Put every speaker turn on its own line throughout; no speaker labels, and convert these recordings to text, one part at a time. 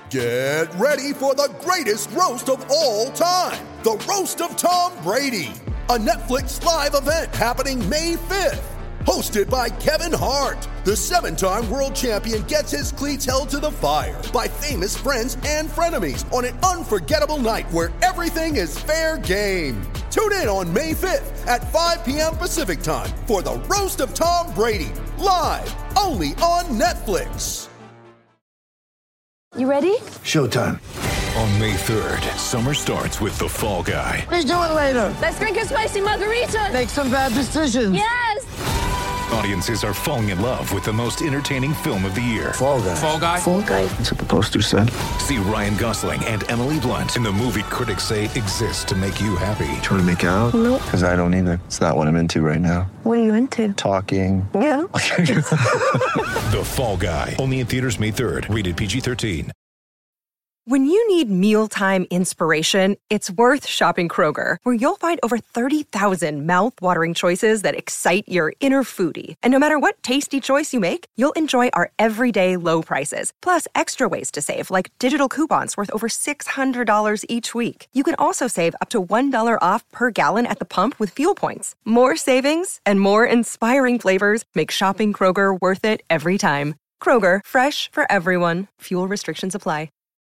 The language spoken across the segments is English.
Get ready for the greatest roast of all time, the Roast of Tom Brady, a Netflix live event happening May 5th. Hosted by Kevin Hart, the 7-time world champion gets his cleats held to the fire by famous friends and frenemies on an unforgettable night where everything is fair game. Tune in on May 5th at 5 p.m. Pacific time for the Roast of Tom Brady, live only on Netflix.
You ready?
Showtime.
On May 3rd, summer starts with The Fall Guy.
Let's do it later.
Let's drink a spicy margarita.
Make some bad decisions.
Yes!
Audiences are falling in love with the most entertaining film of the year.
Fall Guy.
Fall Guy?
Fall Guy.
That's what the poster said.
See Ryan Gosling and Emily Blunt in the movie critics say exists to make you happy.
Trying to make it out?
Nope.
Because I don't either. It's not what I'm into right now.
What are you into?
Talking.
Yeah.
The Fall Guy. Only in theaters May 3rd. Rated PG-13.
When you need mealtime inspiration, it's worth shopping Kroger, where you'll find over 30,000 mouth-watering choices that excite your inner foodie. And no matter what tasty choice you make, you'll enjoy our everyday low prices, plus extra ways to save, like digital coupons worth over $600 each week. You can also save up to $1 off per gallon at the pump with fuel points. More savings and more inspiring flavors make shopping Kroger worth it every time. Kroger, fresh for everyone. Fuel restrictions apply.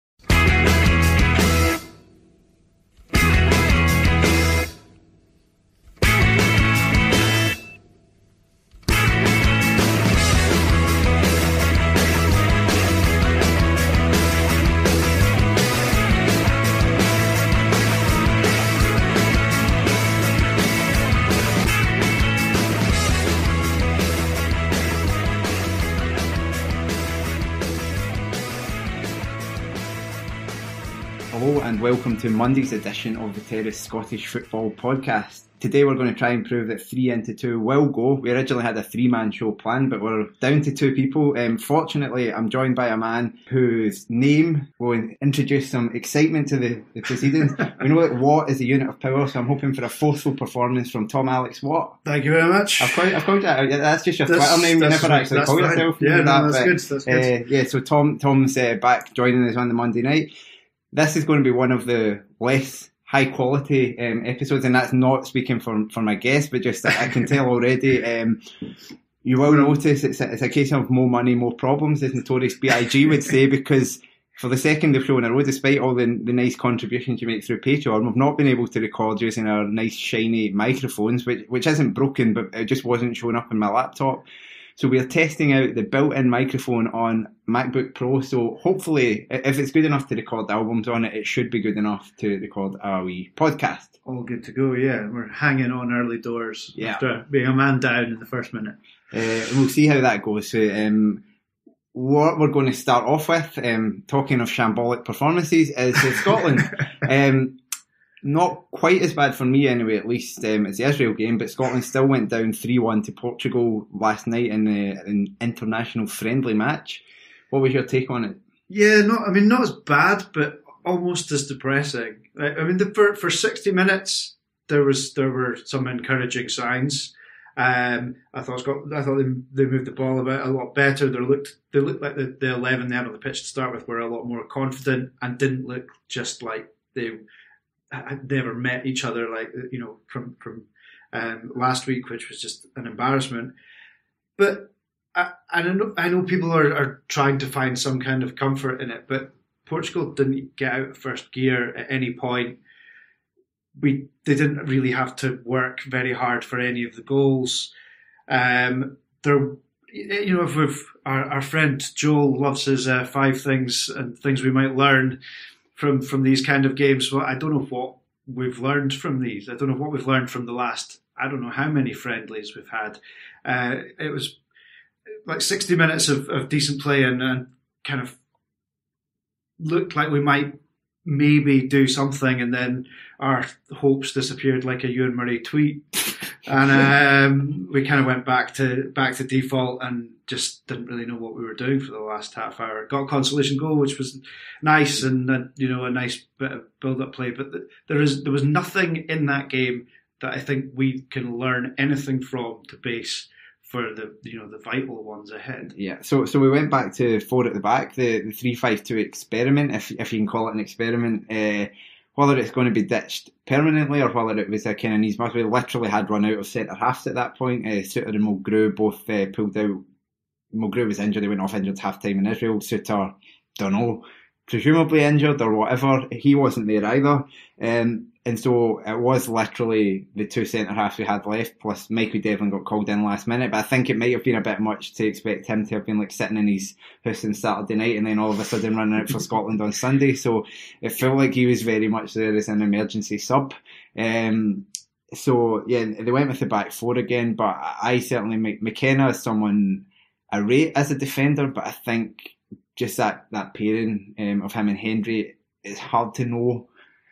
Hello and welcome to Monday's edition of the Terrace Scottish Football Podcast. Today we're going to try and prove that 3 into 2 will go. We originally had a 3-man show planned, but we're down to 2 people. Fortunately, I'm joined by a man whose name will introduce some excitement to the proceedings. We know that Watt is a unit of power, so I'm hoping for a forceful performance from Tom Alex Watt.
Thank you very much.
I've called that. That's just your Twitter name. You never actually call yourself.
Yeah, no, that's good. That's good.
Yeah, so Tom's back joining us on the Monday night. This is going to be one of the less high quality episodes, and that's not speaking for my guest, but just I can tell already. You will notice it's a case of more money, more problems, as Notorious B.I.G. would say, because for the second show in a row, despite all the nice contributions you make through Patreon, we've not been able to record using our nice shiny microphones, which isn't broken, but it just wasn't showing up on my laptop. So we're testing out the built-in microphone on MacBook Pro. So hopefully, if it's good enough to record albums on it, it should be good enough to record a wee podcast.
All good to go, yeah. We're hanging on early doors after being a man down in the first minute.
And we'll see how that goes. So what we're going to start off with, talking of shambolic performances, is Scotland. Not quite as bad for me anyway, at least, as the Israel game, but Scotland still went down 3-1 to Portugal last night in an international friendly match. What was your take on it?
Yeah, not as bad, but almost as depressing. I mean, for 60 minutes, there were some encouraging signs. I thought they moved the ball about a lot better. They looked like the 11 they had on the pitch to start with were a lot more confident and didn't look just like they had never met each other, like, you know, from last week, which was just an embarrassment. But I know people are trying to find some kind of comfort in it, but Portugal didn't get out of first gear at any point. They didn't really have to work very hard for any of the goals. If our friend Joel loves his 5 things and things we might learn from these kind of games. Well, I don't know what we've learned from these. I don't know what we've learned from the last, I don't know how many friendlies we've had. It was like 60 minutes of decent play and kind of looked like we might maybe do something, and then our hopes disappeared like a Ewan Murray tweet. And we kind of went back to default and just didn't really know what we were doing for the last half hour. Got a consolation goal, which was nice, and a nice bit of build-up play. But there was nothing in that game that I think we can learn anything from to base for the vital ones ahead.
Yeah, so we went back to 4 at the back, the 3-5-2 experiment, if you can call it an experiment. Whether it's going to be ditched permanently or whether it was a kind of needs must, we literally had run out of centre halves at that point. Suter and Mulgrew both pulled out. Mulgrew was injured; he went off injured half time in Israel. Suter, don't know, presumably injured or whatever. He wasn't there either. And so it was literally the 2 centre-halves we had left, plus Michael Devlin got called in last minute. But I think it might have been a bit much to expect him to have been like sitting in his house on Saturday night and then all of a sudden running out for Scotland on Sunday. So it felt like he was very much there as an emergency sub. So yeah, they went with the back 4 again, but I certainly, McKenna is someone I rate as a defender, but I think just that pairing of him and Hendry, it's hard to know.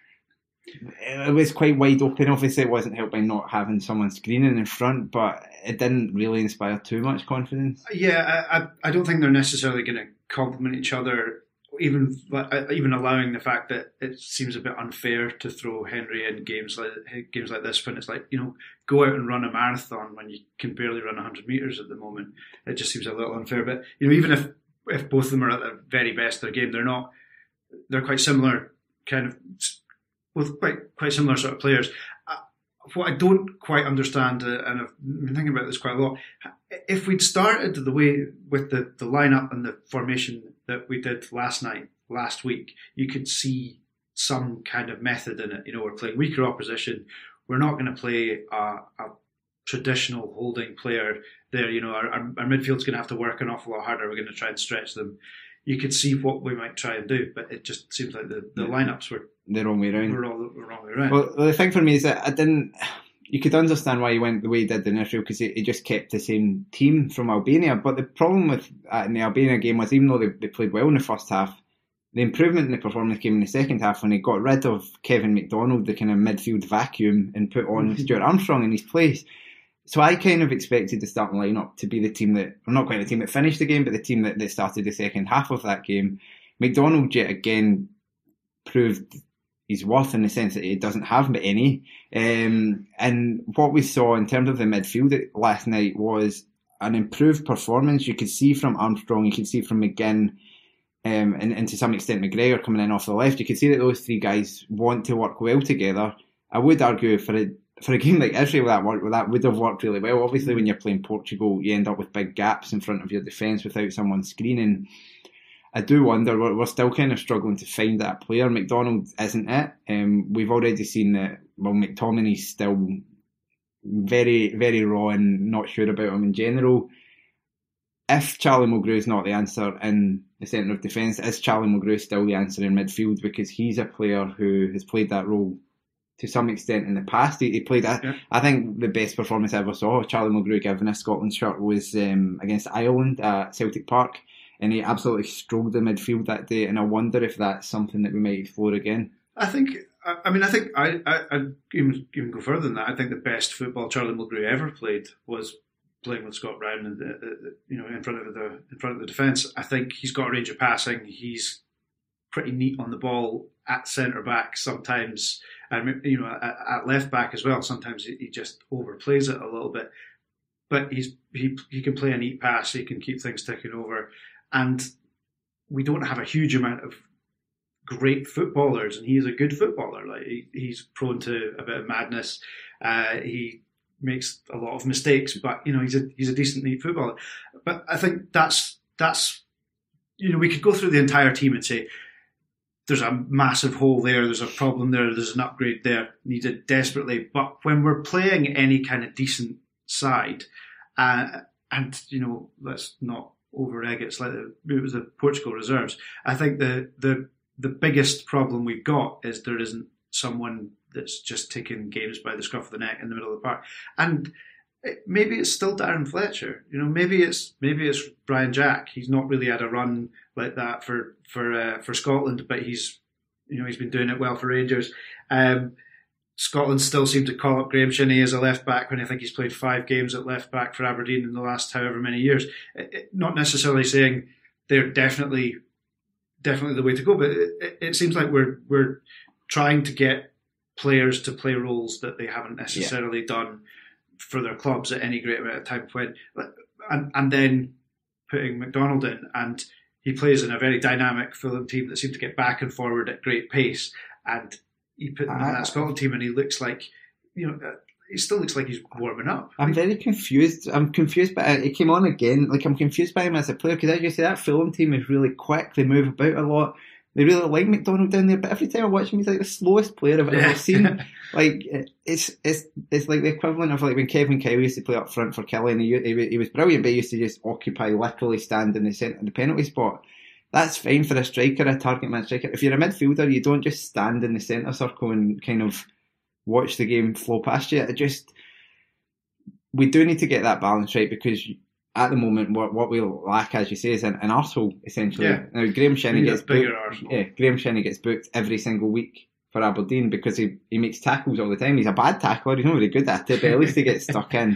It was quite wide open. Obviously, it wasn't helped by not having someone screening in front, but it didn't really inspire too much confidence.
Yeah, I don't think they're necessarily going to complement each other, even allowing the fact that it seems a bit unfair to throw Henry in games like this when it's like, go out and run a marathon when you can barely run 100 metres at the moment. It just seems a little unfair. But even if both of them are at the very best of their game, they're quite similar kind of. With quite similar sort of players. What I don't quite understand, and I've been thinking about this quite a lot, if we'd started the way with the lineup and the formation that we did last week, you could see some kind of method in it. We're playing weaker opposition. We're not going to play a traditional holding player there. Our midfield's going to have to work an awful lot harder. We're going to try and stretch them. You could see what we might try and do, but it just seems like the lineups were
the wrong way around.
Were all the wrong way around.
Well, the thing for me is that you could understand why he went the way he did in Israel because he just kept the same team from Albania. But the problem with in the Albania game was even though they played well in the first half, the improvement in the performance came in the second half when he got rid of Kevin McDonald, the kind of midfield vacuum, and put on Stuart Armstrong in his place. So I kind of expected the starting lineup to be the team that, or not quite the team that finished the game, but the team that started the second half of that game. McDonald yet again proved his worth in the sense that he doesn't have any. And what we saw in terms of the midfield last night was an improved performance. You could see from Armstrong, you could see from McGinn, and to some extent McGregor coming in off the left. You could see that those three guys want to work well together. I would argue for a game like Israel, that would have worked really well. Obviously, when you're playing Portugal, you end up with big gaps in front of your defence without someone screening. I do wonder, we're still kind of struggling to find that player. McDonald isn't it. We've already seen that, McTominay's still very, very raw and not sure about him in general. If Charlie Mulgrew is not the answer in the centre of defence, is Charlie Mulgrew still the answer in midfield? Because he's a player who has played that role to some extent in the past. He played, I think the best performance I ever saw of Charlie Mulgrew given a Scotland shirt was against Ireland at Celtic Park, and he absolutely strode the midfield that day, and I wonder if that's something that we might explore again. I think
I'd even go further than that. I think the best football Charlie Mulgrew ever played was playing with Scott Brown and in front of the defence. I think he's got a range of passing. He's pretty neat on the ball at centre back sometimes, and at left back as well. Sometimes he just overplays it a little bit, but he can play a neat pass. He can keep things ticking over, and we don't have a huge amount of great footballers, and he is a good footballer. Like he's prone to a bit of madness. He makes a lot of mistakes, but he's a decent, neat footballer. But I think that's we could go through the entire team and say there's a massive hole there, there's a problem there, there's an upgrade there needed desperately. But when we're playing any kind of decent side, and let's not over-egg it, it's like it was the Portugal reserves. I think the biggest problem we've got is there isn't someone that's just taking games by the scruff of the neck in the middle of the park. And maybe it's still Darren Fletcher. Maybe it's Brian Jack. He's not really had a run like that for Scotland, but he's been doing it well for Rangers. Scotland still seem to call up Graham Shinney as a left back when I think he's played 5 games at left back for Aberdeen in the last however many years. Not necessarily saying they're definitely the way to go, but it seems like we're trying to get players to play roles that they haven't necessarily done for their clubs at any great amount of time when, and then putting McDonald in, and he plays in a very dynamic Fulham team that seem to get back and forward at great pace, and you put him in that Scotland team and he looks like, he still looks like he's warming up.
I'm very confused. I'm confused by it. He came on again. Like, I'm confused by him as a player because, as you say, that Fulham team is really quick. They move about a lot. They really like McDonald down there. But every time I watch him, he's like the slowest player I've ever seen. Like, it's like the equivalent of like when Kevin Kyle used to play up front for Kelly, and he was brilliant, but he used to just literally stand in the centre of the penalty spot. That's fine for a striker, a target man striker. If you're a midfielder, you don't just stand in the centre circle and kind of watch the game flow past you. We do need to get that balance right, because at the moment what we lack, as you say, is an arsehole, essentially.
Yeah.
Now Graham Shinnie gets
bigger
booked. Yeah, Graham Shinnie gets booked every single week for Aberdeen because he makes tackles all the time. He's a bad tackler, he's not really good at it, but at least he gets stuck in.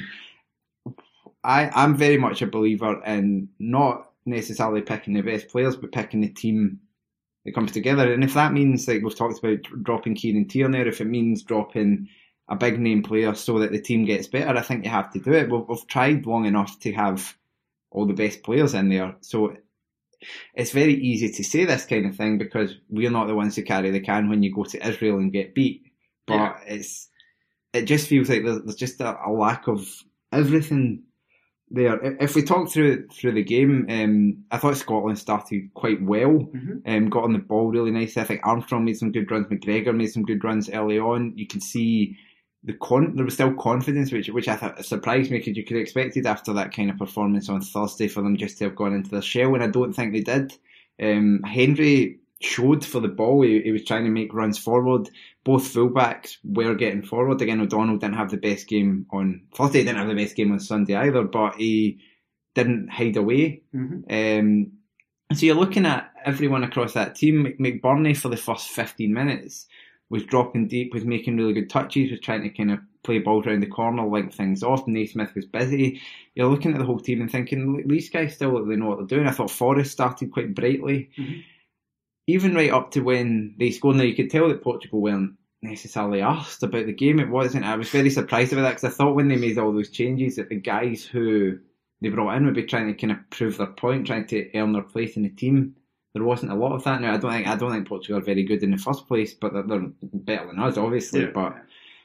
I'm very much a believer in not necessarily picking the best players, but picking the team that comes together. And if that means, like we've talked about, dropping Kieran Tierney, if it means dropping a big name player so that the team gets better, I think you have to do it. We've tried long enough to have all the best players in there, so it's very easy to say this kind of thing because we're not the ones who carry the can when you go to Israel and get beat. But it just feels like there's just a lack of everything there. If we talk through the game, I thought Scotland started quite well, got on the ball really nicely. I think Armstrong made some good runs, McGregor made some good runs early on. You can see there was still confidence, which I thought surprised me, because you could have expected after that kind of performance on Thursday for them just to have gone into their shell, and I don't think they did. Henry showed for the ball. He was trying to make runs forward. Both fullbacks were getting forward. Again, O'Donnell didn't have the best game on Thursday, didn't have the best game on Sunday either, but he didn't hide away. So you're looking at everyone across that team. McBurney for the first 15 minutes was dropping deep, was making really good touches, was trying to kind of play balls around the corner, link things off. Naismith was busy. You're looking at the whole team and thinking, these guys still look, they know what they're doing. I thought Forrest started quite brightly. Even right up to when they scored. Now, you could tell that Portugal weren't necessarily asked about the game. It wasn't. I was very surprised about that, because I thought when they made all those changes that the guys who they brought in would be trying to kind of prove their point, trying to earn their place in the team. There wasn't a lot of that. Now, I don't think Portugal are very good in the first place, but they're better than us, obviously.
Yeah.
But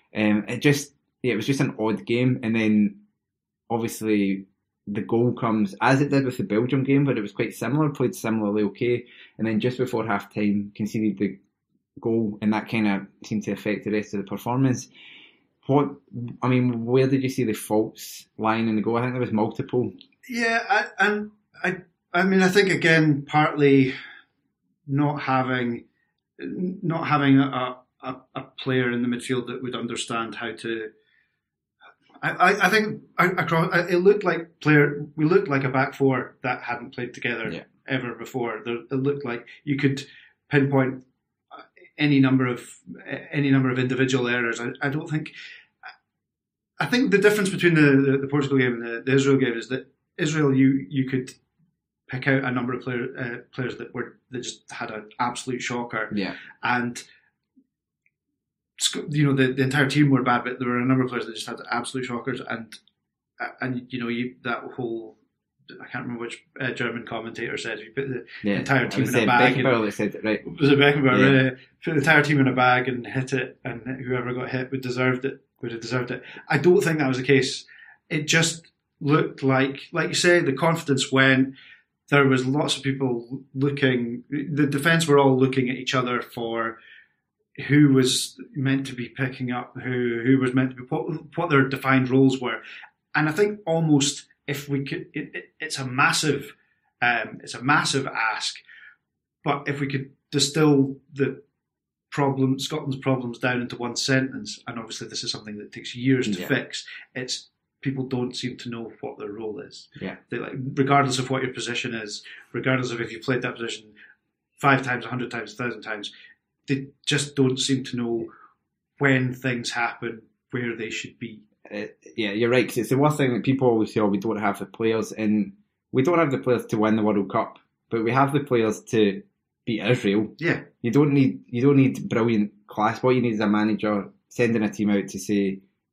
it was just an odd game, and then obviously the goal comes as it did with the Belgium game, where it was quite similar, played similarly okay, and then just before half time conceded the goal, and that kind of seemed to affect the rest of the performance. Where did you see the faults lying in the goal? I think there was multiple.
Yeah, I think again, partly not having a player in the midfield that would understand how to. I think across it looked like we looked like a back four that hadn't played together ever before. It looked like you could pinpoint any number of individual errors. I think the difference between the Portugal game and the Israel game is that Israel, you could pick out a number of players that just had an absolute shocker. Yeah. And the entire team were bad, but there were a number of players that just had absolute shockers. And that whole, I can't remember which German commentator said, you put the entire team in a bag.
Beckenbauer said it, right?
Was it Beckenbauer? Yeah. Put the entire team in a bag and hit it, and whoever got hit would have deserved it. I don't think that was the case. It just looked like you say, the confidence went. There was lots of people looking. The defence were all looking at each other for who was meant to be picking up, who was meant to be, what their defined roles were. And I think almost if we could, it's a massive ask. But if we could distill Scotland's problems down into one sentence, and obviously this is something that takes years to fix, it's people don't seem to know what their role is. Yeah. Regardless of what your position is, regardless of if you played that position 5 times, 100 times, 1,000 times, they just don't seem to know when things happen, where they should be.
Yeah, you're right, because it's the worst thing that people always say, we don't have the players, and we don't have the players to win the World Cup, but we have the players to beat Israel. Yeah. You don't need brilliant class. What you need is a manager sending a team out to say,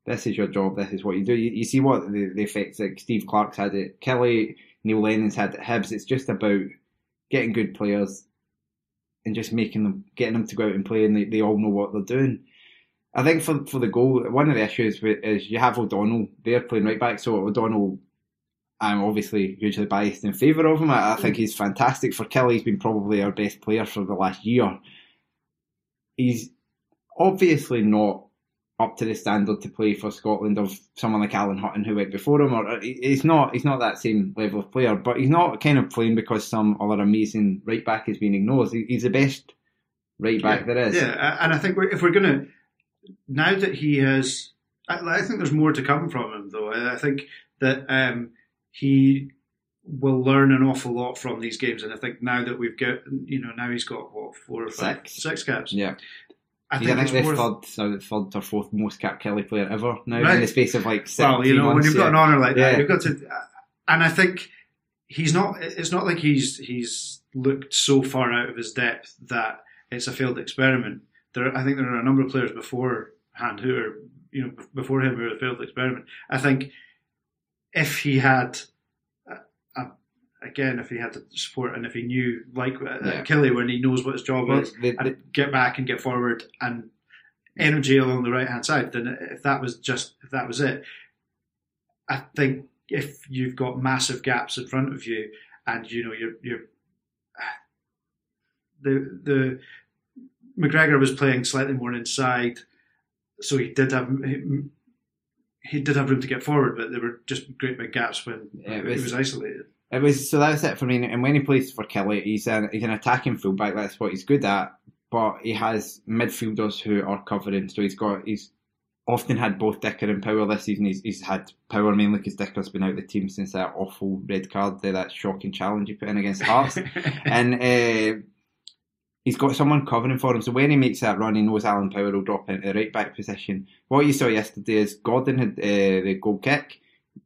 this is your job, this is what you do. You see what the effects like Steve Clark's had at Kelly, Neil Lennon's had at Hibs. It's just about getting good players and just getting them to go out and play, and they all know what they're doing. I think for the goal, one of the issues is you have O'Donnell there playing right back. So O'Donnell, I'm obviously hugely biased in favour of him. I think he's fantastic. For Kelly, he's been probably our best player for the last year. He's obviously not up to the standard to play for Scotland of someone like Alan Hutton who went before him. Or he's not that same level of player. But he's not kind of playing because some other amazing right back is being ignored. He's the best right back there is.
Yeah, and I think if we're going to, now that he has, I think there's more to come from him though. I think that he will learn an awful lot from these games, and I think now that we've got, now he's got what, 4 or 5, 6 caps.
Yeah.
I think
the third or fourth most cap Kelly player ever now, right, in the space of like 6 months.
Well, when you've got an honour like that, you've got to, and I think it's not like he's looked so far out of his depth that it's a failed experiment. I think there are a number of players beforehand who are, before him, who are a failed experiment. I think if he had, if he had the support and if he knew, like Kelly, when he knows what his job is, and get back and get forward and energy along the right hand side, then if that was it, I think if you've got massive gaps in front of you and you're the McGregor was playing slightly more inside, so he did have room to get forward, but there were just great big gaps when he was isolated.
So that's it for me. And when he plays for Kelly, he's an attacking fullback. That's what he's good at. But he has midfielders who are covering. So he's often had both Dicker and Power this season. He's had Power mainly because Dicker's been out of the team since that awful red card, that shocking challenge he put in against Hearts, and he's got someone covering for him. So when he makes that run, he knows Alan Power will drop into the right back position. What you saw yesterday is Gordon had the goal kick.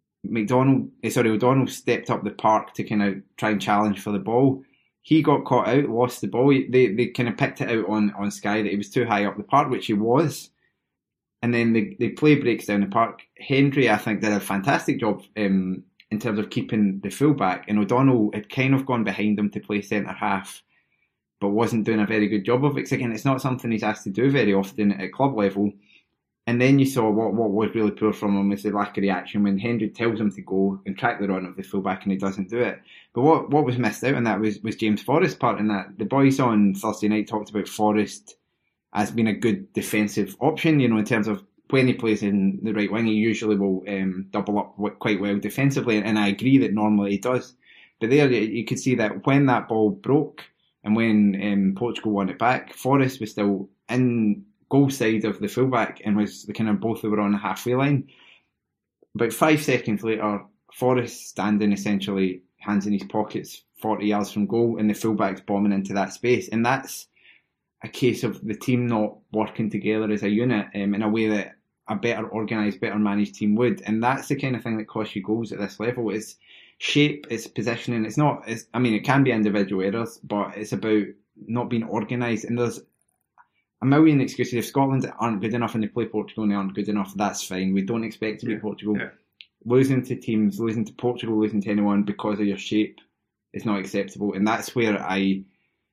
O'Donnell stepped up the park to kind of try and challenge for the ball. He got caught out, lost the ball. They kind of picked it out on Sky that he was too high up the park, which he was. And then the play breaks down the park. Hendry, I think, did a fantastic job in terms of keeping the fullback. And O'Donnell had kind of gone behind him to play centre half, but wasn't doing a very good job of it. Because again, it's not something he's asked to do very often at club level. And then you saw what was really poor from him was the lack of reaction when Hendry tells him to go and track the run of the fullback and he doesn't do it. But what was missed out on that was James Forrest's part in that. The boys on Thursday night talked about Forrest as being a good defensive option, in terms of when he plays in the right wing, he usually will double up quite well defensively, and I agree that normally he does. But there you could see that when that ball broke and when Portugal won it back, Forrest was still in goal side of the fullback and was the kind of both were on the halfway line. About 5 seconds later, Forrest standing essentially hands in his pockets 40 yards from goal and the fullback's bombing into that space. And that's a case of the team not working together as a unit in a way that a better organised, better managed team would. And that's the kind of thing that costs you goals at this level. It's shape, it's positioning. It can be individual errors, but it's about not being organised. And there's a million excuses. If Scotland aren't good enough and they play Portugal and they aren't good enough, that's fine. We don't expect to beat Portugal. Yeah. Losing to teams, losing to Portugal, losing to anyone because of your shape is not acceptable. And that's where I'm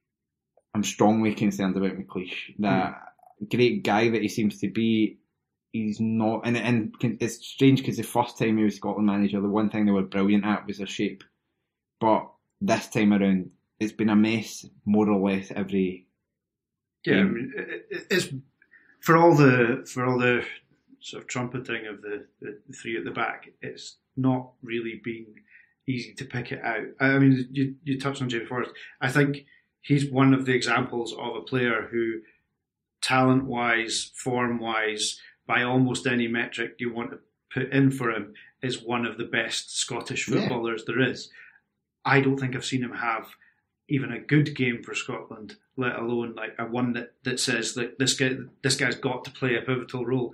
strongly concerned about McLeish. That great guy that he seems to be, he's not. And it's strange because the first time he was Scotland manager, the one thing they were brilliant at was their shape. But this time around, it's been a mess, more or less, every.
Yeah, I mean, it's for all the sort of trumpeting of the three at the back. It's not really been easy to pick it out. I mean, you touched on James Forrest. I think he's one of the examples of a player who, talent-wise, form-wise, by almost any metric you want to put in for him, is one of the best Scottish footballers there is. I don't think I've seen him have even a good game for Scotland, let alone like a one that says that this guy's got to play a pivotal role.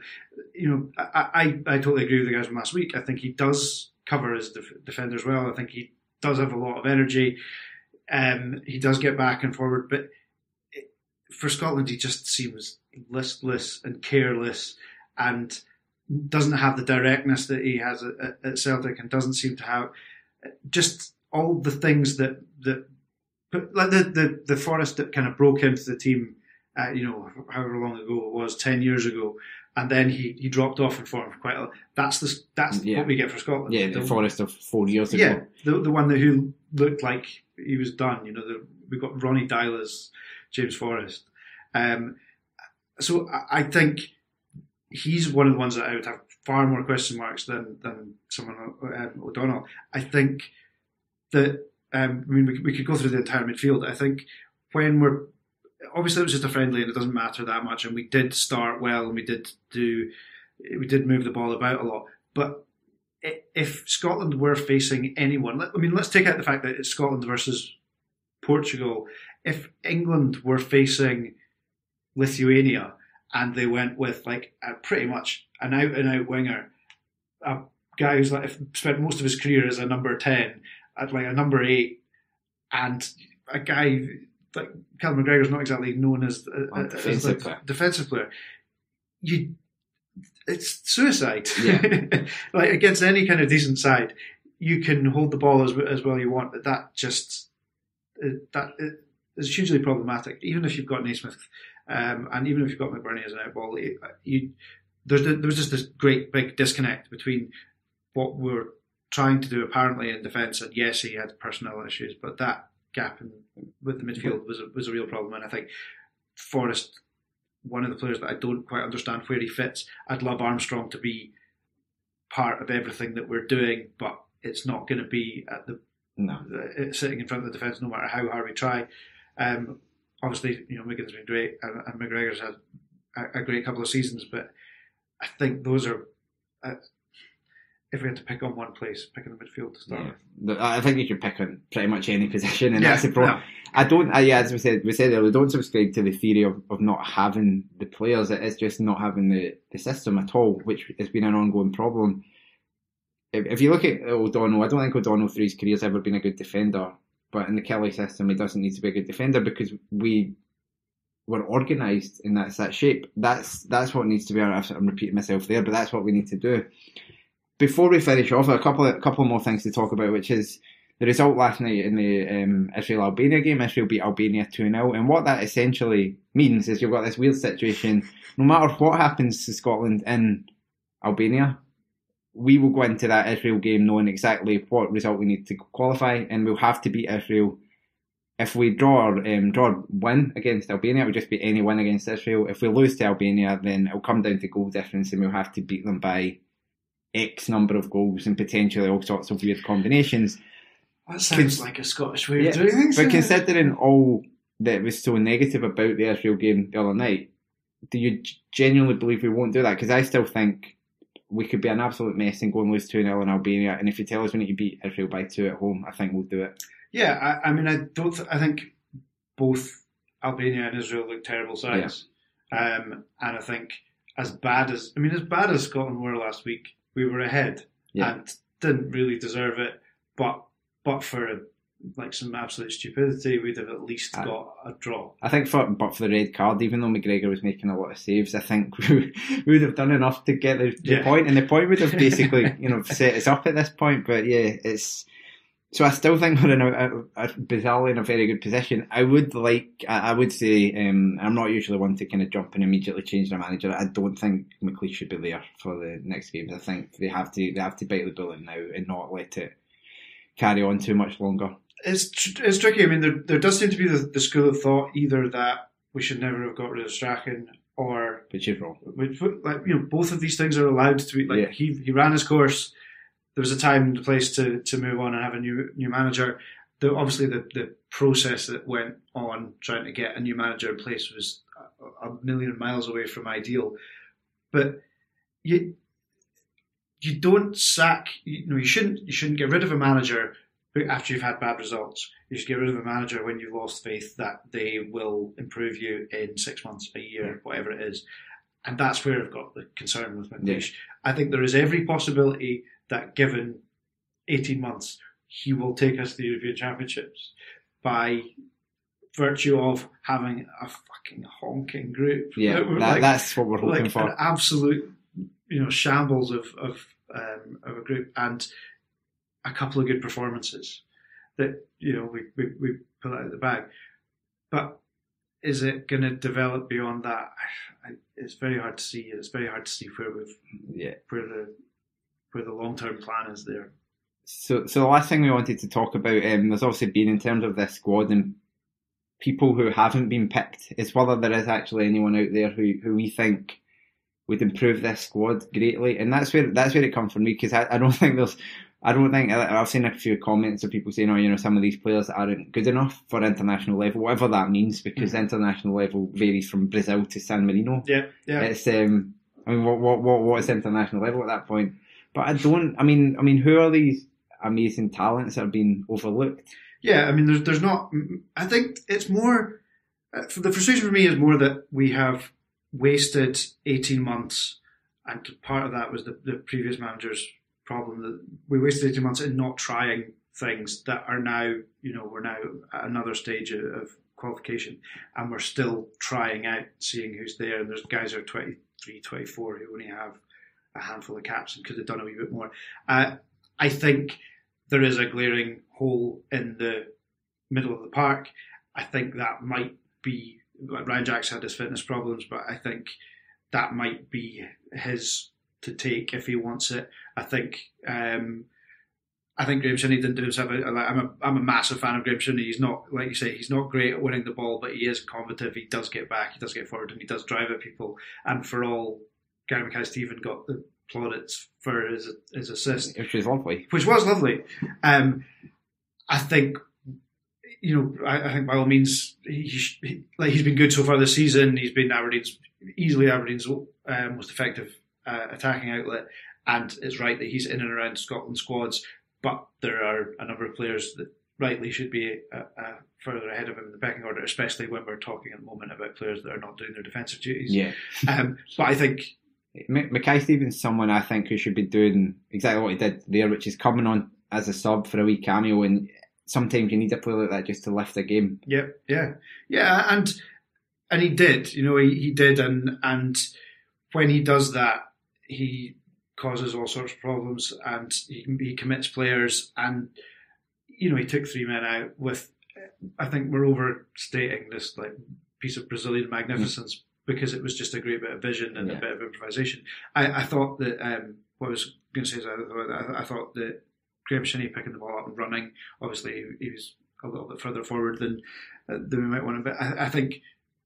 I totally agree with the guys from last week. I think he does cover his defenders well. I think he does have a lot of energy. He does get back and forward, but for Scotland, he just seems listless and careless. And doesn't have the directness that he has at Celtic, and doesn't seem to have just all the things that like the Forrest that kind of broke into the team, however long ago it was, 10 years ago, and then he dropped off in form for quite a. That's what we get for Scotland.
Yeah, the Forrest of 4 years ago.
Yeah, the one who looked like he was done. We got Ronnie Dylas, James Forrest. So I think he's one of the ones that I would have far more question marks than someone O'Donnell. I think that we could go through the entire midfield. I think when obviously it was just a friendly and it doesn't matter that much, and we did start well and we did move the ball about a lot. But if Scotland were facing anyone, let's take out the fact that it's Scotland versus Portugal. If England were facing Lithuania and they went with pretty much an out-and-out winger, a guy who's spent most of his career as a number 10, at a number 8, and a guy like Callum McGregor's not exactly known as a defensive player. It's suicide. Yeah. Against any kind of decent side, you can hold the ball as well you want, but that is hugely problematic. Even if you've got Naismith, and even if you've got McBurney as an outball, there was just this great big disconnect between what we're trying to do apparently in defence, and yes, he had personnel issues, but that gap with the midfield was a real problem. And I think Forrest, one of the players that I don't quite understand where he fits. I'd love Armstrong to be part of everything that we're doing, but it's not going to be sitting in front of the defence no matter how hard we try. Obviously, Wigan's been great, and McGregor's had a great couple of seasons, but I think those are. If we had to pick on one place, pick in the midfield to start with.
I think you can pick on pretty much any position, and that's the problem. No. As we said earlier, we don't subscribe to the theory of not having the players. It's just not having the system at all, which has been an ongoing problem. If you look at O'Donnell, I don't think O'Donnell through his career has ever been a good defender, but in the Kelly system, he doesn't need to be a good defender because we were organised in that shape. That's what needs to be. I'm repeating myself there, but that's what we need to do. Before we finish off, a couple more things to talk about, which is the result last night in the Israel-Albania game. Israel beat Albania 2-0, and what that essentially means is you've got this weird situation. No matter what happens to Scotland in Albania, we will go into that Israel game knowing exactly what result we need to qualify, and we'll have to beat Israel. If we draw a win against Albania, it will just be any win against Israel. If we lose to Albania, then it'll come down to goal difference, and we'll have to beat them by X number of goals and potentially all sorts of weird combinations.
That sounds like a Scottish way of doing things.
But considering all that was so negative about the Israel game the other night, do you genuinely believe we won't do that? Because I still think we could be an absolute mess and go and lose 2-0 in Albania, and if you tell us we need to beat Israel by 2 at home, I think we'll do it.
Yeah, I think both Albania and Israel look terrible sides. Yeah. And I think as bad as Scotland were last week, we were ahead and didn't really deserve it, but for some absolute stupidity, we'd have at least got a draw. I think for the red card, even though McGregor was making a lot of saves, I think we would have done enough to get the point, and the point would have basically set us up at this point. But it's. So I still think we're in bizarrely in a very good position. I would say, I'm not usually one to kind of jump and immediately change their manager. I don't think McLeish should be there for the next games. I think they have to bite the bullet now and not let it carry on too much longer. It's tricky. I mean, there does seem to be the school of thought either that we should never have got rid of Strachan, or which is wrong. Both of these things are allowed to be. He ran his course. There was a time and a place to move on and have a new manager. Obviously, the process that went on trying to get a new manager in place was a million miles away from ideal. But you don't sack. You shouldn't get rid of a manager after you've had bad results. You should get rid of a manager when you've lost faith that they will improve you in 6 months, a year, whatever it is. And that's where I've got the concern with McLeish. Yeah. I think there is every possibility that given 18 months, he will take us to the European Championships by virtue of having a fucking honking group. Yeah, that's what we're hoping for. An absolute shambles of a group and a couple of good performances that we pull out of the bag. But is it going to develop beyond that? It's very hard to see. It's very hard to see where the long-term plan is there.
So the last thing we wanted to talk about, there's obviously been in terms of this squad and people who haven't been picked, is whether there is actually anyone out there who we think would improve this squad greatly, and that's where it comes from me, because I don't think I've seen a few comments of people saying, some of these players aren't good enough for international level, whatever that means, because international level varies from Brazil to San Marino.
Yeah.
It's what is international level at that point? But who are these amazing talents that are being overlooked?
Yeah, there's not. I think it's more. The frustration for me is more that we have wasted 18 months, and part of that was the previous manager's problem, that we wasted 18 months in not trying things that are now, we're now at another stage of qualification, and we're still trying out, seeing who's there. And there's guys who are 23, 24 who only have a handful of caps and could have done a wee bit more. I think there is a glaring hole in the middle of the park. I think that might be, Ryan Jack's had his fitness problems, but I think that might be his to take if he wants it. I think Graeme Shinnie didn't do himself. I'm a massive fan of Graeme Shinnie. He's not, like you say, he's not great at winning the ball, but he is combative. He does get back, he does get forward, and he does drive at people. And for all, Gary Mackay-Stephen got the plaudits for his assist,
which was lovely.
I think, I think by all means he's been good so far this season. He's been easily Aberdeen's most effective attacking outlet, and it's right that he's in and around Scotland squads. But there are a number of players that rightly should be further ahead of him in the pecking order, especially when we're talking at the moment about players that are not doing their defensive duties.
Yeah.
But I think
Mackay-Stephen's someone I think who should be doing exactly what he did there, which is coming on as a sub for a wee cameo, and sometimes you need a player like that just to lift a game.
Yeah, and he did. He did, and when he does that, he causes all sorts of problems, and he commits players, and he took 3 men out with. I think we're overstating this piece of Brazilian magnificence. Because it was just a great bit of vision and a bit of improvisation. I thought that, what I was going to say is I thought that Graeme Shinnie picking the ball up and running, obviously he was a little bit further forward than we might want him, but I think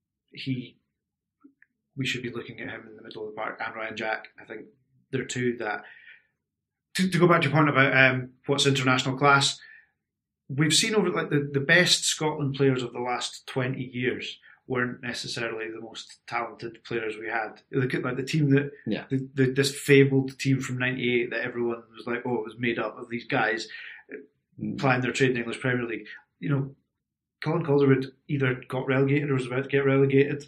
we should be looking at him in the middle of the park, and Ryan Jack. I think they're two that, to go back to your point about what's international class, we've seen over the best Scotland players of the last 20 years weren't necessarily the most talented players we had. Look at the team that this fabled team from '98 that everyone was like, it was made up of these guys playing their trade in the English Premier League. Colin Calderwood either got relegated or was about to get relegated.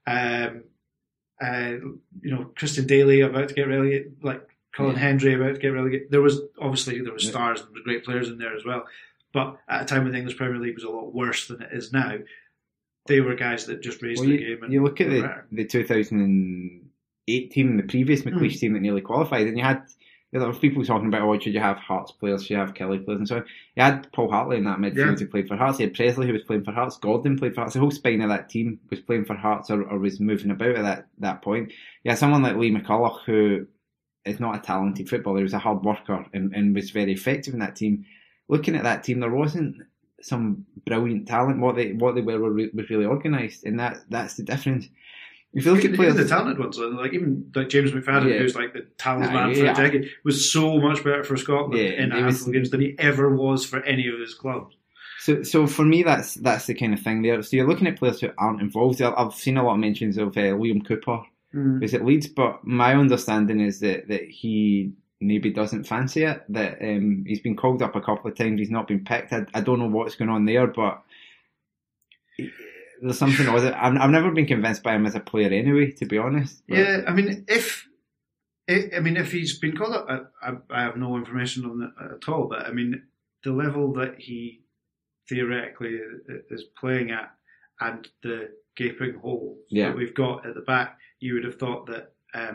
Christian Daly about to get relegated, Colin Hendry about to get relegated. There was stars and great players in there as well. But at a time when the English Premier League was a lot worse than it is now, they were guys that just raised the game. And
you look at the 2008 team, the previous McLeish team that nearly qualified, and there were people talking about, should you have Hearts players, should you have Kelly players, and so on. You had Paul Hartley in that midfield who played for Hearts. You had Presley who was playing for Hearts. Gordon played for Hearts. The whole spine of that team was playing for Hearts or was moving about at that point. You had someone like Lee McCulloch, who is not a talented footballer. He was a hard worker and was very effective in that team. Looking at that team, there wasn't some brilliant talent. What they were was really organised, and that's the difference. If you look at players,
the talented ones, even James McFadden, who's the talent man for a decade, was so much better for Scotland in a handful of games than he ever was for any of his clubs.
So for me, that's the kind of thing there. So you're looking at players who aren't involved. I've seen a lot of mentions of Liam Cooper, who's at Leeds, but my understanding is that he maybe doesn't fancy it, that he's been called up a couple of times, he's not been picked. I don't know what's going on there, but there's something with it. I've never been convinced by him as a player anyway, to be honest. But.
Yeah, if he's been called up, I have no information on it at all, but the level that he theoretically is playing at and the gaping hole that we've got at the back, you would have thought that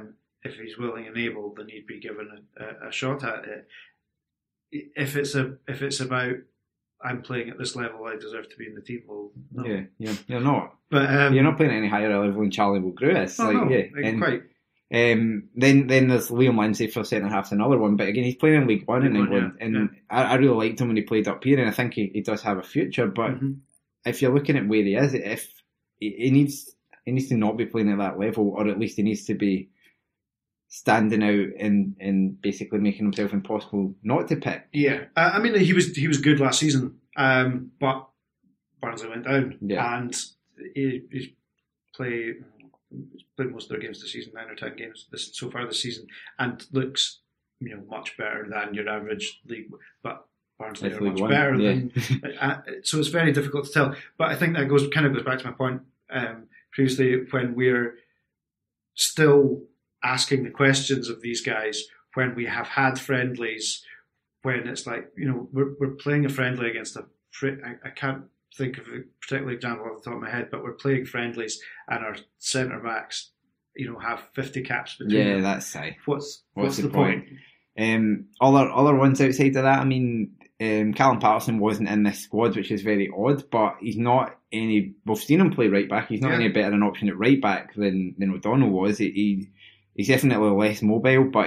if he's willing and able, then he'd be given a shot at it. If it's about I'm playing at this level, I deserve to be in the team. Well, no.
Yeah, you're not.
But
you're not playing at any higher level than Charlie Mulgrew is.
Quite.
Then there's Liam Lindsay for centre half's another one, but again he's playing in League One in England, I really liked him when he played up here, and I think he does have a future. But if you're looking at where he is, if he needs to not be playing at that level, or at least he needs to be standing out and basically making himself impossible not to pick.
Yeah, I mean he was good last season, but Barnsley went down, and he's played most of their games this season, 9 or 10 games so far this season, and looks much better than your average league. But Barnsley are much better than. So it's very difficult to tell. But I think that goes back to my point previously, when we're still asking the questions of these guys, when we have had friendlies, when it's like we're playing a friendly against I can't think of a particular example off the top of my head, but we're playing friendlies and our centre backs, have 50 caps between them.
That's safe.
What's the point?
Other ones outside of that, I mean, Callum Patterson wasn't in this squad, which is very odd, but he's not any. We've seen him play right back. He's not any better an option at right back than O'Donnell was. He's definitely less mobile, but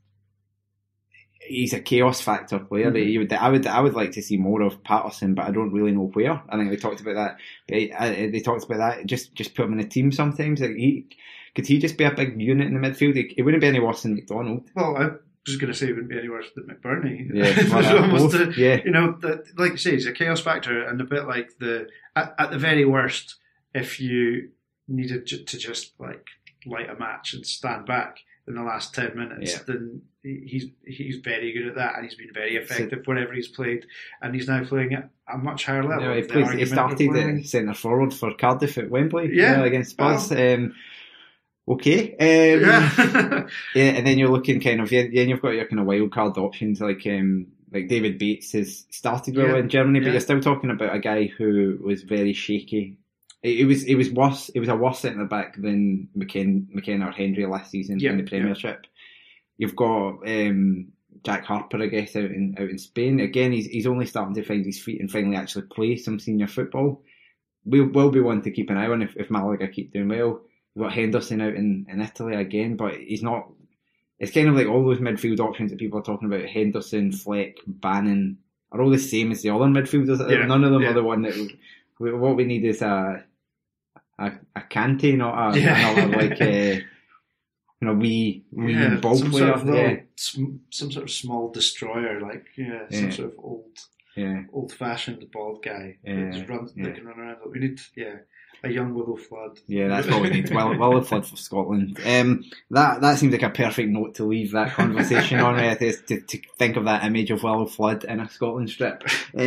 he's a chaos factor player. I would like to see more of Patterson, but I don't really know where. I think they talked about that. They talked about that. Just put him in a team sometimes. Could he just be a big unit in the midfield? He wouldn't be any worse than McDonald.
Well, I was going to say he wouldn't be any worse than McBurney. Like you say, he's a chaos factor, and a bit like at the very worst, if you needed to just like light a match and stand back in the last 10 minutes, then he's very good at that, and he's been very effective whenever he's played, and he's now playing at a much higher level.
He started at centre forward for Cardiff at Wembley against Spurs. Okay. And then you're looking then you've got your kind of wild card options like David Bates has started well in Germany, but you're still talking about a guy who was very shaky. It was worse. It was a worse centre back than McKenna or Hendry last season in the Premiership. You've got Jack Harper, I guess, out in Spain. Again, he's only starting to find his feet and finally actually play some senior football. Will be one to keep an eye on if Malaga keep doing well. We've got Henderson out in Italy again, but he's not. It's kind of like all those midfield options that people are talking about. Henderson, Fleck, Bannon are all the same as the other midfielders. None of them are the one that. What we need is a Kante, not another wee ball player.
Some sort of small destroyer, some sort of old-fashioned bald guy that can run around. We need a young Willow Flood. Yeah,
that's what we need. Willow Flood for Scotland. That seems like a perfect note to leave that conversation on. To think of that image of Willow Flood in a Scotland strip.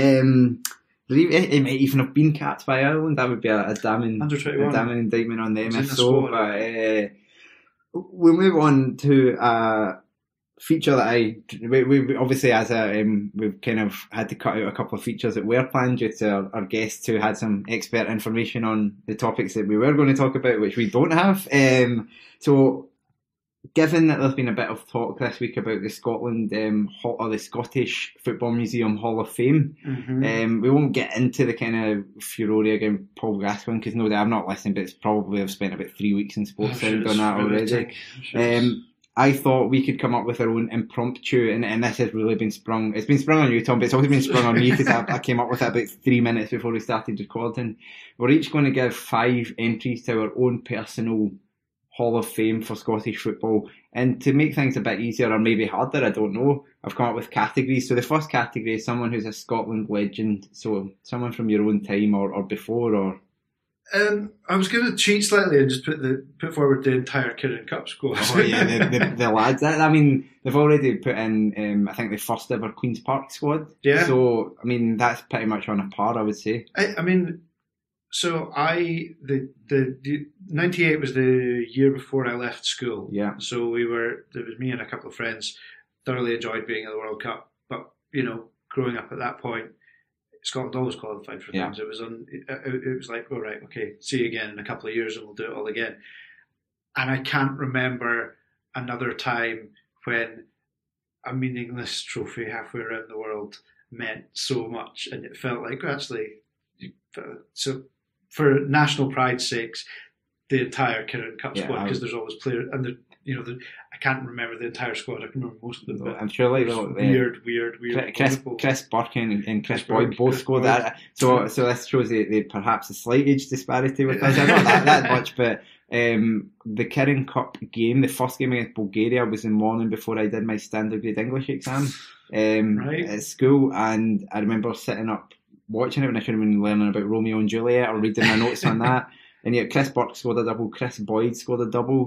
It might even have been capped by Ireland. That would be a damning indictment on them if so. But we'll move on to a feature that we obviously we've kind of had to cut out a couple of features that were planned due to our guests who had some expert information on the topics that we were going to talk about, which we don't have. So, given that there's been a bit of talk this week about the Scotland or the Scottish Football Museum Hall of Fame, we won't get into the kind of furore against Paul Gascoigne because no doubt I've not listened, but it's probably I've spent about 3 weeks in Sports Sound on that already. I thought we could come up with our own impromptu, and this has really been sprung. It's been sprung on you, Tom, but it's also been sprung on me because I came up with it about 3 minutes before we started recording. We're each going to give 5 entries to our own personal Hall of Fame for Scottish football. And to make things a bit easier or maybe harder, I don't know, I've come up with categories. So the first category is someone who's a Scotland legend. So someone from your own time or before or...
I was going to cheat slightly and just put forward the entire Kirin Cup squad.
Oh yeah, the lads. I mean, they've already put in, I think, the first ever Queen's Park squad. Yeah. So, I mean, that's pretty much on a par, I would say.
I mean, so the 98 was the year before I left school.
Yeah.
So there was me and a couple of friends, thoroughly enjoyed being at the World Cup. But, growing up at that point, Scotland always qualified for things. Yeah. It was like, all right, okay, see you again in a couple of years and we'll do it all again. And I can't remember another time when a meaningless trophy halfway around the world meant so much, and it felt like actually, so for national pride's sakes, the entire Kirin Cup squad, because there's always players, and I can't remember the entire squad. I can remember most of them, but
I'm sure like
weird.
Chris Burke and Chris Boyd both scored that. So this shows the perhaps a slight age disparity with us. Not that much, but the Kirin Cup game, the first game against Bulgaria, was the morning before I did my standard grade English exam at school, and I remember sitting up watching it when I should have been learning about Romeo and Juliet or reading my notes on that. And yet Chris Burke scored a double, Chris Boyd scored a double.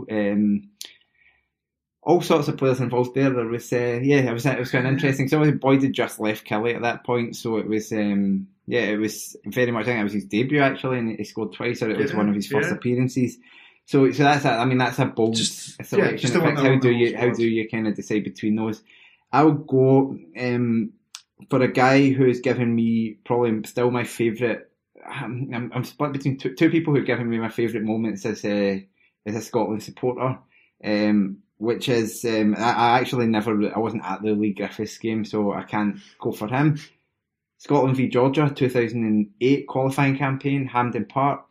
All sorts of players involved there. There was, it was kind of interesting. So Boyd had just left Kelly at that point, so it was, it was very much. I think it was his debut actually, and he scored twice, or it was one of his first appearances. So that's that's a bold selection. How do you kind of decide between those? I would go for a guy who's given me probably still my favourite. I'm split between two people who've given me my favourite moments as a Scotland supporter, which is I wasn't at the Lee Griffiths game, so I can't go for him. Scotland v Georgia 2008 qualifying campaign, Hampden Park.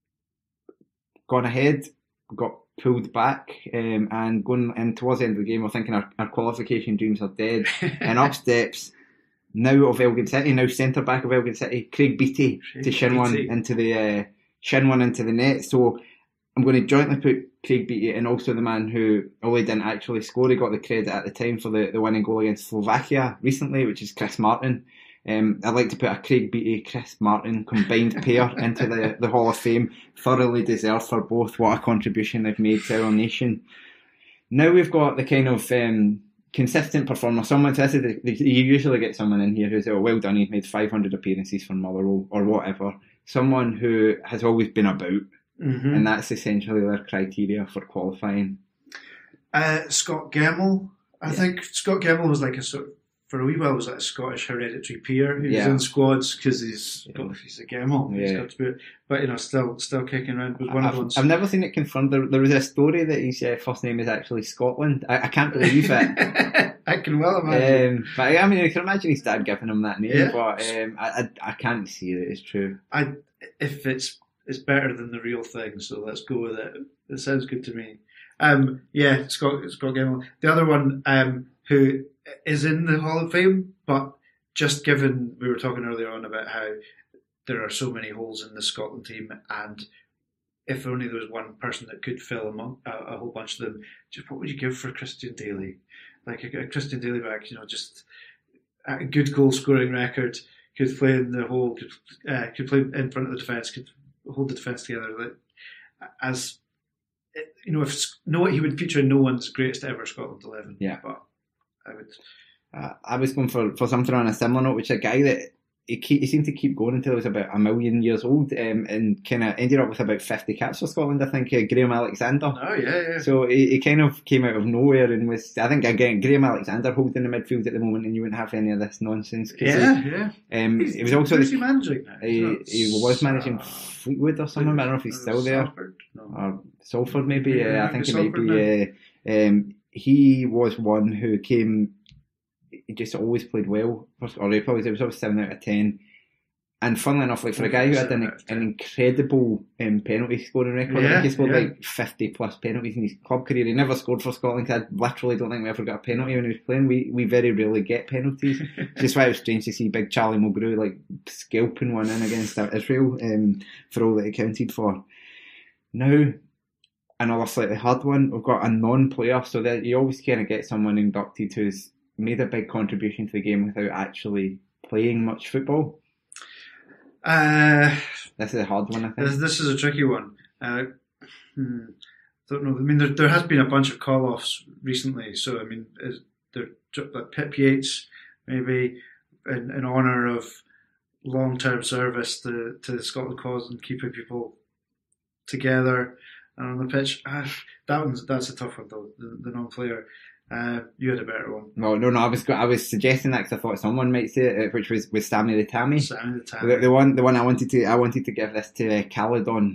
Gone ahead, got pulled back, and going in towards the end of the game, we're thinking our qualification dreams are dead, and up steps. Now of Elgin City, now centre back of Elgin City, Craig Beattie to shin one into the net. So I'm going to jointly put Craig Beattie and also the man who, although he didn't actually score, he got the credit at the time for the winning goal against Slovakia recently, which is Chris Martin. I'd like to put a Craig Beattie, Chris Martin combined pair into the Hall of Fame. Thoroughly deserved for both. What a contribution they've made to our nation. Now we've got the kind of consistent performer. You usually get someone in here who's, well done, he's made 500 appearances for Motherwell or whatever. Someone who has always been about, and that's essentially their criteria for qualifying.
Scott Gemmell. I think Scott Gemmell was like for a wee while was like a Scottish hereditary peer. He was in squads because he's a Gemmell. He's got to be, but still kicking around. Was one of those.
I've never seen it confirmed. There was a story that his first name is actually Scotland. I can't believe it.
I can well imagine.
But I mean, you can imagine his dad giving him that name. But I can't see that it's true.
If it's better than the real thing, so let's go with it. It sounds good to me. Scott Gemmell. The other one who is in the Hall of Fame, but just given we were talking earlier on about how there are so many holes in the Scotland team, and if only there was one person that could fill a whole bunch of them, just what would you give for Christian Daly? Like a Christian Daly back, just a good goal scoring record, could play in the hole, could play in front of the defence, could hold the defence together. As he would feature in no one's greatest ever Scotland 11.
Yeah,
but I would.
I was going for something on a similar note, which is a guy that he seemed to keep going until he was about 1,000,000 years old, and kind of ended up with about 50 caps for Scotland. I think Graham Alexander.
Oh yeah.
So he kind of came out of nowhere and was. I think again Graham Alexander holding the midfield at the moment, and you wouldn't have any of this nonsense.
Yeah.
He was also.
Who's he managing now?
He was managing Fleetwood or something. I don't know if he's still there. Or Salford maybe. I think he might be. He was one who came. He just always played well. He was always 7 out of 10. And funnily enough, like for a guy who had an incredible penalty scoring record, I think he scored like 50 plus penalties in his club career. He never scored for Scotland. I literally don't think we ever got a penalty when he was playing. We very rarely get penalties. Just why it was strange to see big Charlie Mulgrew like scalping one in against Israel for all that it counted for. Now, another slightly hard one. We've got a non-player, so that you always kind of get someone inducted who's made a big contribution to the game without actually playing much football. This is a hard one, I think.
This is a tricky one. Don't know. I mean, there has been a bunch of call-offs recently. So, I mean, like Pip Yates, maybe in honour of long-term service to the Scotland cause and keeping people together and on the pitch. That's a tough one, though, the non-player. You had a better one.
No. I was suggesting that because I thought someone might say it, which was Sammy the Tammy.
Sammy the Tammy.
The one I wanted to give this to Caledon.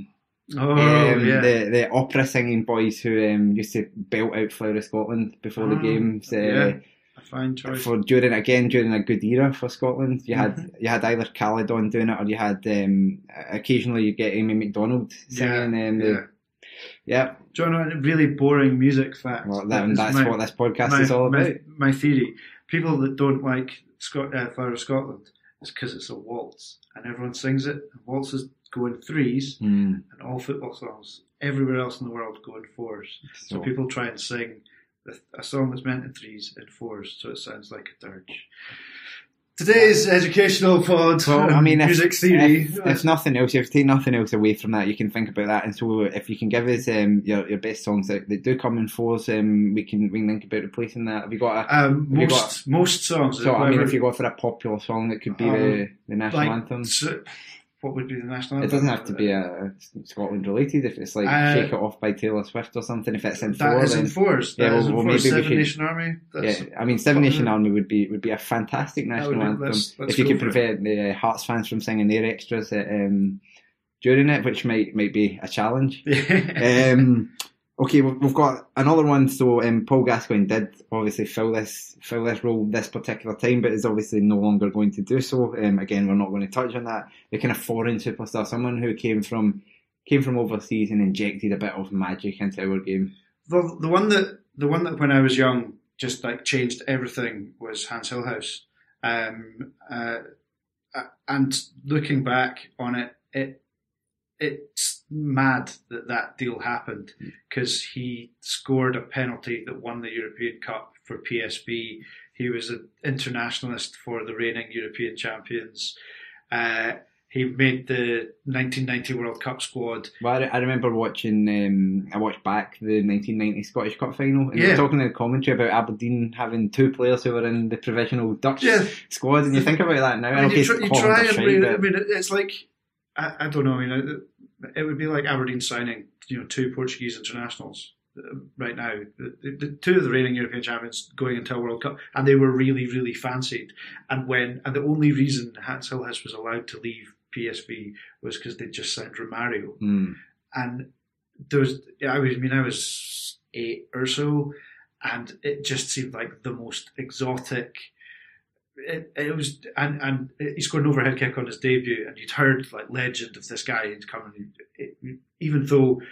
Oh,
The opera singing boys who used to belt out Flower of Scotland before the games.
A fine choice.
During a good era for Scotland, you had either Caledon doing it, or you had occasionally you get Amy MacDonald singing. Yeah.
Do you want a really boring music fact?
Well, that's what this podcast is all about.
My theory: people that don't like Flower of Scotland, is because it's a waltz and everyone sings it. And waltzes go in threes, and all football songs everywhere else in the world go in fours. So people try and sing a song that's meant in threes in fours, so it sounds like a dirge. Today's educational pod, music theory.
If nothing else, if you take nothing else away from that, you can think about that. And so, if you can give us your best songs that do come in fours, we can think about replacing that. Have you got
most songs?
So if you go for a popular song, that could be the national anthem.
What would be the national anthem?
It doesn't have to be a Scotland related. If it's like "Shake It Off" by Taylor Swift or something, if it's in four,
that is in fours. Maybe Seven Nation Army.
Seven Nation Army would be a fantastic national anthem. Let's if you could prevent the Hearts fans from singing their extras during it, which might be a challenge. Okay, we've got another one. So Paul Gascoigne did obviously fill this role this particular time, but is obviously no longer going to do so. Again, we're not going to touch on that. The kind of foreign superstar, someone who came from overseas and injected a bit of magic into our game.
The one that when I was young just like changed everything was Hans Hillhouse. And looking back on it's mad that deal happened, because he scored a penalty that won the European Cup for PSV. He was an internationalist for the reigning European champions. He made the 1990 World Cup squad.
Well, I remember watching. I watched back the 1990 Scottish Cup final, and they were talking in the commentary about Aberdeen having two players who were in the provisional Dutch squad. And you think about that now,
and you try and read it. I mean, it's like I don't know. I mean, it would be like Aberdeen signing, two Portuguese internationals right now. The two of the reigning European champions going into a World Cup, and they were really, really fancied. And the only reason Hans Hillhouse was allowed to leave PSV was because they just signed Romario. And there was, I was 8 or so, and it just seemed like the most exotic. It was, and he scored an overhead kick on his debut, and you'd heard like legend of this guy. He'd come, and even though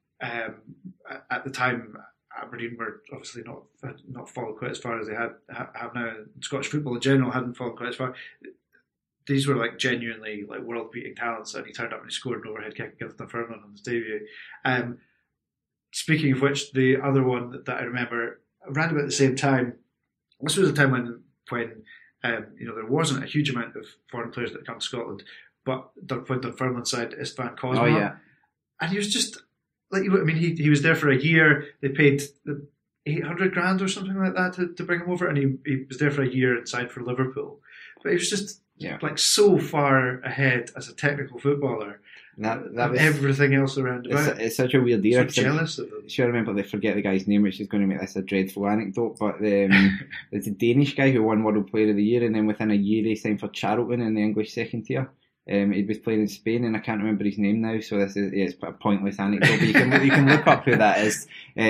at the time Aberdeen were obviously not followed quite as far as they have now. Scottish football in general hadn't followed quite as far. These were like genuinely like world-beating talents, and he turned up and he scored an overhead kick against Dunfermline on his debut. Speaking of which, the other one that I remember around about the same time. This was a time when there wasn't a huge amount of foreign players that come to Scotland, but when Dunfermline signed Istvan Kozma, and he was just like, I mean, he was there for a year. They paid $800,000 or something like that to bring him over, and he was there for a year and signed for Liverpool. But he was just like so far ahead as a technical footballer. That was everything else around about.
It's such a weird era.
So jealous of him.
I remember they forget the guy's name, which is going to make this a dreadful anecdote. But there's a Danish guy who won World Player of the Year, and then within a year he signed for Charlton in the English second tier. He was playing in Spain, and I can't remember his name now. So this is it's a pointless anecdote, but you can look up who that is.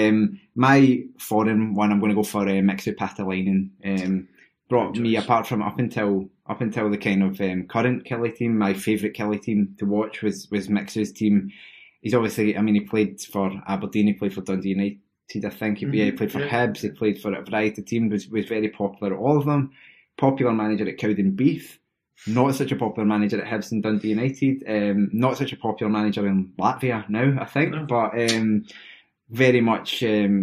My foreign one, I'm going to go for Mixu Paatelainen. Brought me apart from up until the kind of current Kelly team. My favourite Kelly team to watch was Mixu's team. He's obviously, I mean, he played for Aberdeen, he played for Dundee United, I think. He played for Hibs, he played for a variety of teams, was very popular at all of them. Popular manager at Cowdenbeath. Not such a popular manager at Hibs and Dundee United. Not such a popular manager in Latvia now, I think. No. But very much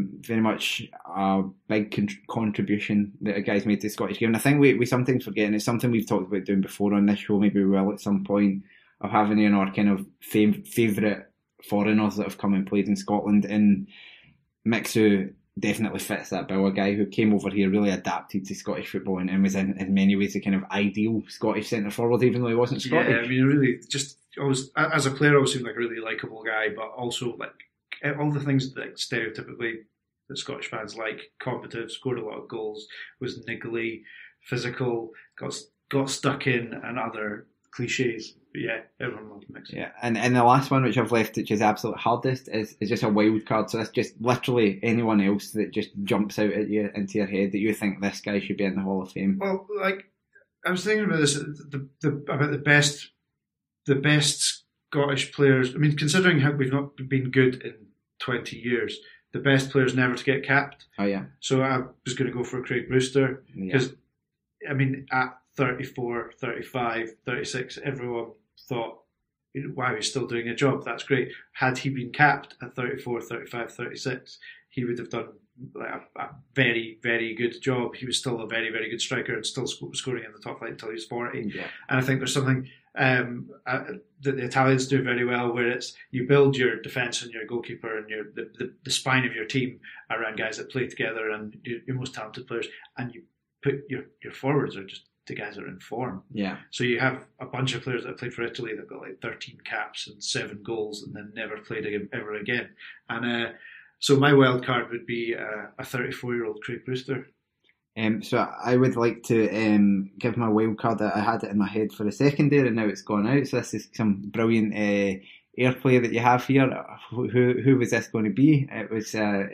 a big contribution that a guy's made to the Scottish game. And I think we sometimes forget, and it's something we've talked about doing before on this show, maybe we will at some point, of having our kind of favourite foreigners that have come and played in Scotland. And Mixu definitely fits that bill. A guy who came over here, really adapted to Scottish football, and was in many ways the kind of ideal Scottish centre forward, even though he wasn't Scottish.
Yeah, I mean, really, just always as a player, always seemed like a really likeable guy, but also like all the things that stereotypically that Scottish fans like: combative, scored a lot of goals, was niggly, physical, got stuck in, and other cliches. But yeah, everyone loves Mixon.
Yeah, and the last one which I've left, which is absolute hardest, is just a wild card. So that's just literally anyone else that just jumps out at you into your head that you think this guy should be in the Hall of Fame.
Well, like I was thinking about this, about the best Scottish players. I mean, considering how we've not been good in 20 years, the best players never to get capped.
Oh yeah.
So I was going to go for Craig Brewster because, I mean, at 34, 35, 36, everyone thought, wow, he's still doing a job. That's great. Had he been capped at 34, 35, 36, he would have done like a very, very good job. He was still a very, very good striker and still scoring in the top flight until he was 40.
Yeah.
And I think there's something that the Italians do very well, where it's you build your defence and your goalkeeper and the spine of your team around guys that play together and your most talented players, and you put your forwards are just the guys that are in form.
Yeah.
So you have a bunch of players that have played for Italy that got like 13 caps and 7 goals and then never played ever again. And so my wild card would be a 34-year-old Craig Brewster.
So I would like to give my wild card. I had it in my head for a second there, and now it's gone out. So this is some brilliant airplay that you have here. Who was this going to be? It was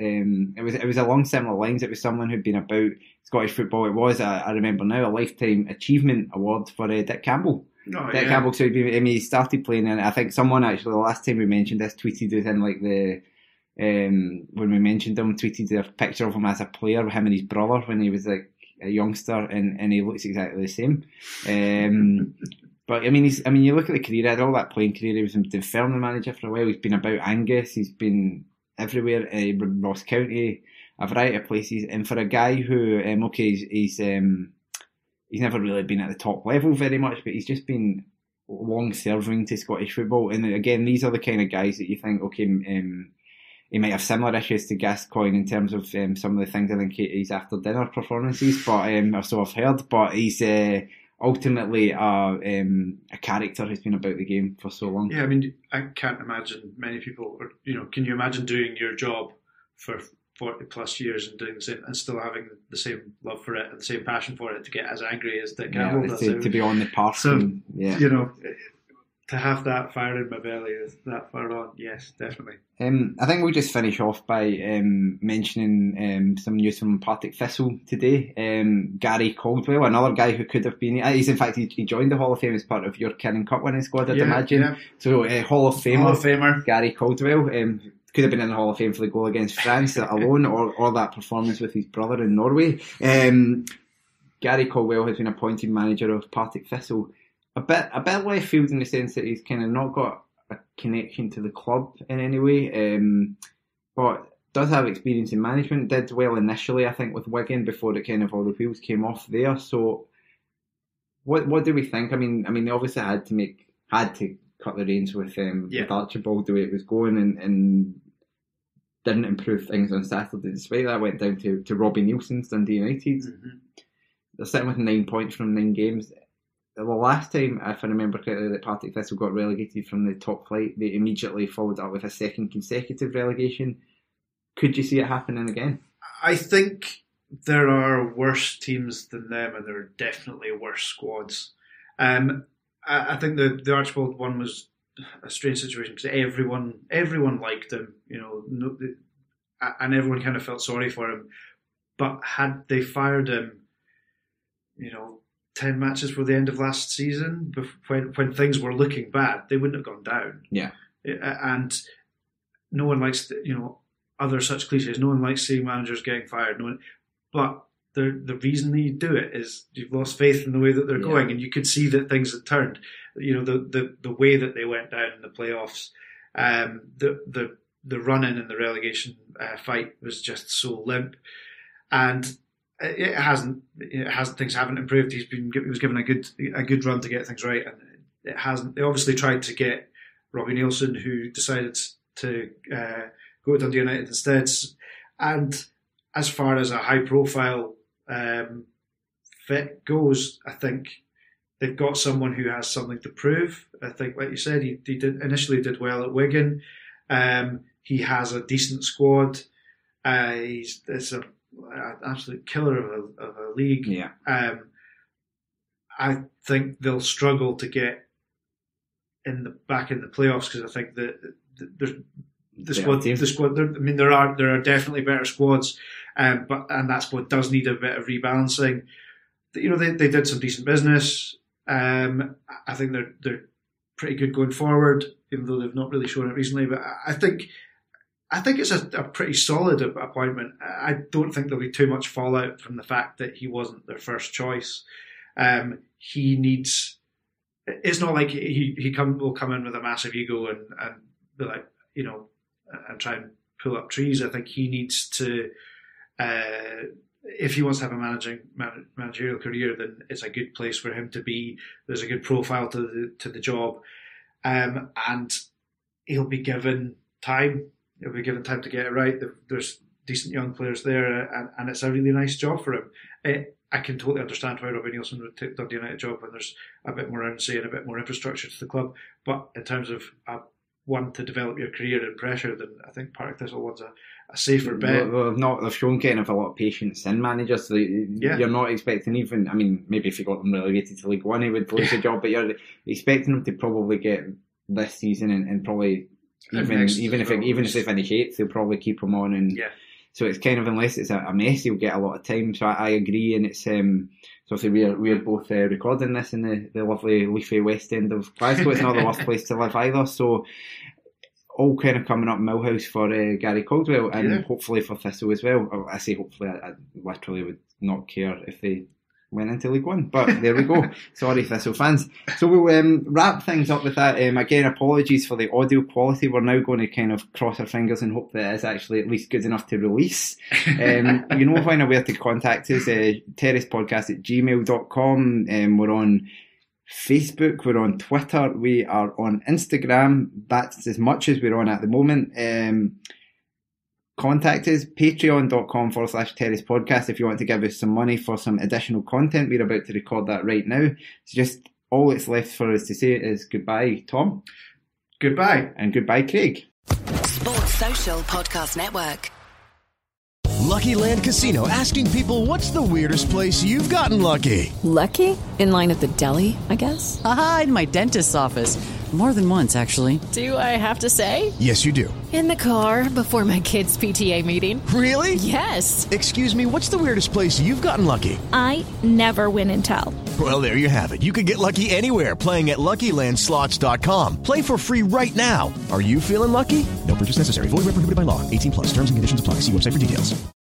along similar lines. It was someone who'd been about Scottish football. It was I remember now a lifetime achievement award for Dick Campbell. Dick Campbell. So he started playing, and I think someone actually the last time we mentioned this tweeted within like the. When we mentioned him, tweeted a picture of him as a player, him and his brother when he was like a youngster, and he looks exactly the same. But I mean, you look at the career, had all that playing career. He was in Dunfermline manager for a while. He's been about Angus. He's been everywhere. Ross County, a variety of places. And for a guy who, he's never really been at the top level very much, but he's just been long serving to Scottish football. And again, these are the kind of guys that you think, he might have similar issues to Gascoigne in terms of some of the things I think he's after dinner performances, but so I've heard. But he's ultimately a character who's been about the game for so long.
Yeah, I mean, I can't imagine many people, can you imagine doing your job for 40 plus years and doing the same and still having the same love for it and the same passion for it to get as angry as Dick Campbell does?
To be on the park.
So, to have that fire in my belly is that far on, yes, definitely.
I think we'll just finish off by mentioning some news from Partick Thistle today. Gary Caldwell, another guy who could have been, he joined the Hall of Fame as part of your Kinnan Cup winning squad, I'd imagine. Yeah. So Hall of Famer Gary Caldwell could have been in the Hall of Fame for the goal against France alone, or that performance with his brother in Norway. Gary Caldwell has been appointed manager of Partick Thistle. A bit left field in the sense that he's kind of not got a connection to the club in any way, but does have experience in management. Did well initially, I think, with Wigan before it kind of all the wheels came off there. So, what do we think? I mean, they obviously had to cut the reins with Archibald the way it was going, and didn't improve things on Saturday. Despite that, went down to Robbie Nielsen's Dundee United. Mm-hmm. They're sitting with 9 points from 9 games. The last time, if I remember correctly, that Partick Thistle got relegated from the top flight, they immediately followed up with a second consecutive relegation. Could you see it happening again?
I think there are worse teams than them, and there are definitely worse squads. I think the Archibald one was a strange situation because everyone liked him, and everyone kind of felt sorry for him. But had they fired him, 10 matches for the end of last season, when things were looking bad, they wouldn't have gone down.
Yeah.
And no one likes, other such cliches. No one likes seeing managers getting fired. But the reason you do it is you've lost faith in the way that they're going, and you could see that things had turned. The way that they went down in the playoffs, the run-in and the relegation fight was just so limp. And it hasn't. Things haven't improved. He was given a good run to get things right, and it hasn't. They obviously tried to get Robbie Nielsen, who decided to go to Dundee United instead. And as far as a high-profile fit goes, I think they've got someone who has something to prove. I think, like you said, he initially did well at Wigan. He has a decent squad. It's an absolute killer of a league.
Yeah.
I think they'll struggle to get back in the playoffs, because I think that the squad. I mean, there are definitely better squads, and that squad does need a bit of rebalancing. You know, they did some decent business. I think they're pretty good going forward, even though they've not really shown it recently. But I think it's a pretty solid appointment. I don't think there'll be too much fallout from the fact that he wasn't their first choice. He needs. It's not like he will come in with a massive ego and be like, you know, and try and pull up trees. I think he needs to, if he wants to have a managerial career, then it's a good place for him to be. There's a good profile to the job, and he'll be given time. He'll be given time to get it right. There's decent young players there, and it's a really nice job for him. I can totally understand why Robbie Neilson would take the Dundee United job when there's a bit more urgency and a bit more infrastructure to the club. But in terms of one to develop your career in pressure, then I think Partick Thistle one's a safer bet.
They've shown kind of a lot of patience in managers. So you're not expecting even. I mean, maybe if you got them relegated to League One, he would lose the job. But you're expecting them to probably get this season and probably even if they finish 8th, they'll probably keep him on and. Yeah. So it's kind of, unless it's a mess, he'll get a lot of time. So I agree, and it's obviously we're both recording this in the lovely leafy west end of Glasgow. It's not the worst place to live either. So all kind of coming up Millhouse for Gary Caldwell, and hopefully for Thistle as well. I say hopefully, I literally would not care if they went into League One, but there we go. Sorry, Thistle fans. So we'll wrap things up with that. Again, apologies for the audio quality. We're now going to kind of cross our fingers and hope that it is actually at least good enough to release. You know when and where to contact us, terracepodcast@gmail.com. We're on Facebook, we're on Twitter, we are on Instagram. That's as much as we're on at the moment. Contact us, patreon.com/Terrace Podcast if you want to give us some money for some additional content. We're about to record that right now. So just all that's left for us to say is goodbye, Tom.
Goodbye.
And goodbye, Craig.
Sports Social Podcast Network.
Lucky Land Casino, asking people, what's the weirdest place you've gotten lucky?
Lucky? In line at the deli, I guess?
Aha, in my dentist's office. More than once, actually.
Do I have to say?
Yes, you do.
In the car before my kids' PTA meeting.
Really?
Yes.
Excuse me, what's the weirdest place you've gotten lucky?
I never win and tell.
Well, there you have it. You can get lucky anywhere, playing at LuckyLandSlots.com. Play for free right now. Are you feeling lucky? No purchase necessary. Void where prohibited by law. 18+. Terms and conditions apply. See website for details.